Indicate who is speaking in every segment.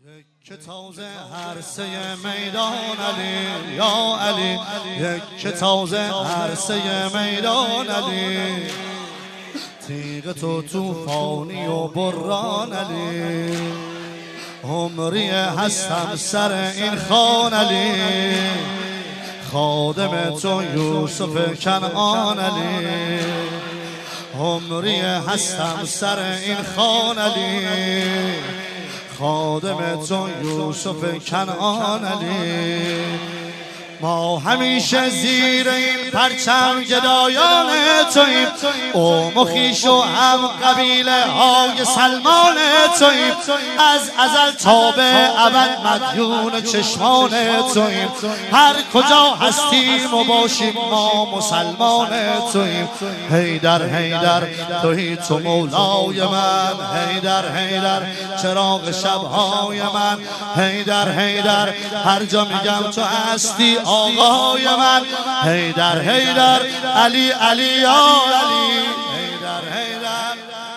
Speaker 1: یک تازه عرصه میدان علی یا علی، یک تازه عرصه میدان علی، تیغ تو توفانی و بران علی، عمری هستم سر این خان علی، خادم تو یوسف کنعان علی، عمری هستم سر این خان علی، خادم تو یوسف کنعان علی. ما همیشه زیر این پرچم گدایان توییم، قوم و خویش و هم قبیله های سلمان توییم، از ازل تا به ابد مدیون چشمان توییم، هر کجا هستیم و باشیم ما مسلمان توییم. حیدر حیدر تویی تو مولای من، حیدر حیدر چراغ شبهای من، حیدر حیدر هر جا میگم تو هستی آقای من، حیدر حیدر علی علی یا علی، حیدر حیدر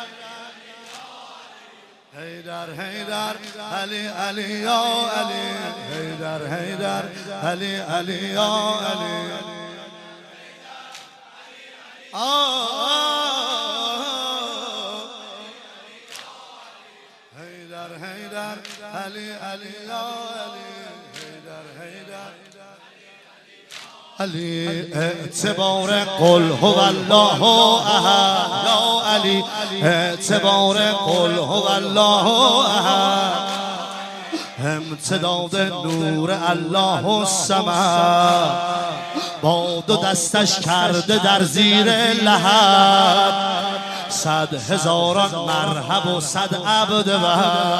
Speaker 1: حیدر حیدر علی علی یا علی، حیدر حیدر علی علی یا علی. حیدر حیدر علی علی یا علی، حیدر حیدر علی. اعتبار قل هو الله احد یا علی، اعتبار قل هو الله احد، امتداد نور الله الصمد، با دو دستش کرده در زیر لحد، 100,000 مرحب و 100 عبد و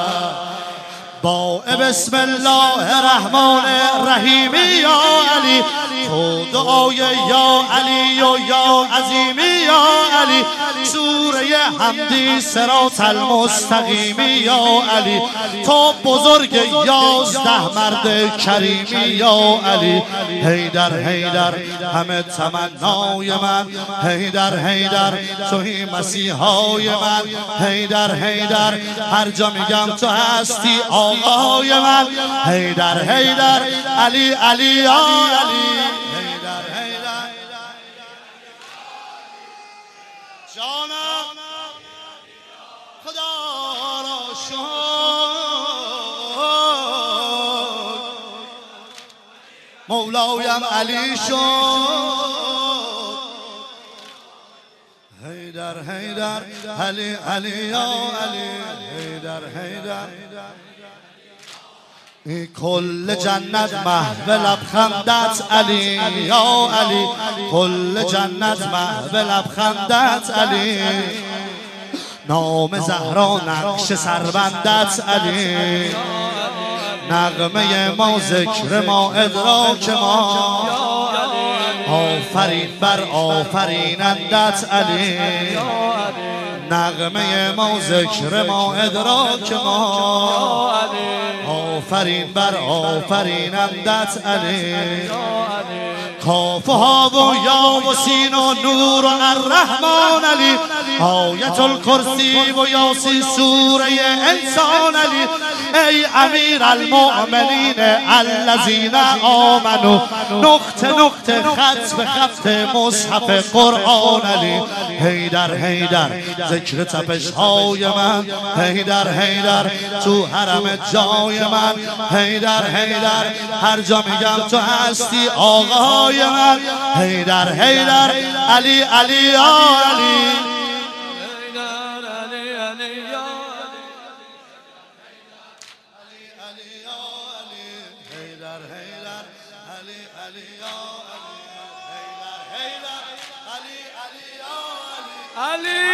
Speaker 1: با بسم الله الرحمن الرحیم یا علی، تو دعای یا علی و یا عظیمی یا علی، سوره حمدی صراط المستقیم یا علی، تو بزرگ 11 مرد کریمی یا علی. حیدر حیدر همه تمنای من، حیدر حیدر توی مسیحای من، حیدر حیدر هر جا میگم تو هستی آقای من، حیدر حیدر علی علی یا علی، حیدر حیدر جانم خدا را شکر، مولایم علی شد، حیدر حیدر علی علی یا علی، حیدر حیدر. کل جنت محو لبخندت علی یا علی، کل جنت محو لبخندت علی، نام زهرا نقش سربندت علی، نغمه ما ذکر ما ادراک ما، آفرین بر آفرینندت علی، نغمه ما ذکر ما ادراک ما، آفرین بر آفرینندت علی، کافها و یا و سین و نور و الرحمن علی، آیت الکرسی و یاسی سوره انسان علی، ای امیر المؤمنین الذین آمنوا، نقطه نقطه خط به خط مصحف قرآن علی، حیدر حیدر ذکر تپش های من، حیدر حیدر تو حرم جای من، حیدر حیدر هر جا میگم تو هستی آقای من، حیدر حیدر علی علی یا علی، حیدر علی علی یا علی، علی یا علی، حیدر حیدر علی علی یا علی، حیدر حیدر علی علی یا علی، علی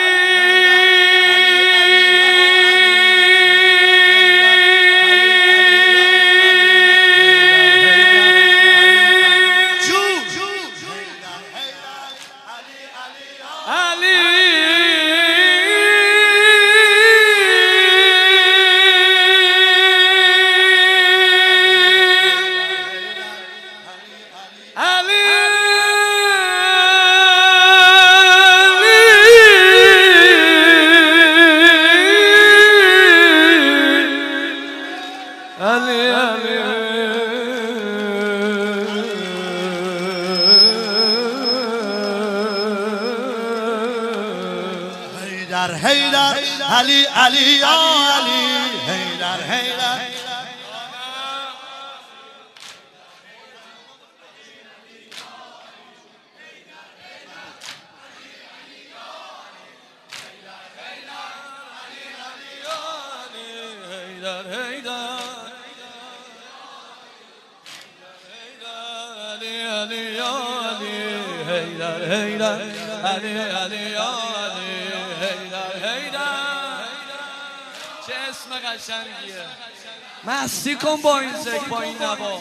Speaker 2: علی علی
Speaker 1: حیدر حیدر علی علی یا علی حیدر حیدر
Speaker 2: چه اسم قشنگیه. مستی کن با این ذکر با این نوا.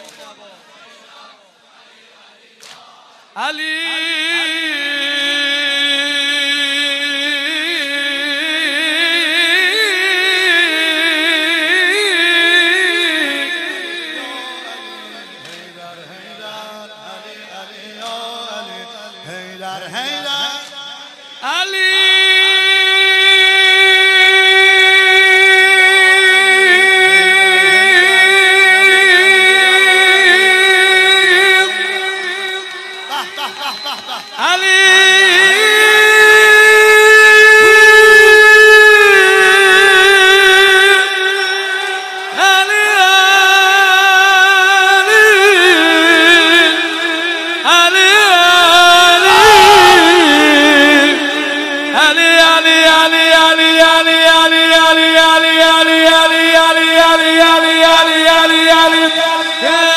Speaker 2: علی yeah.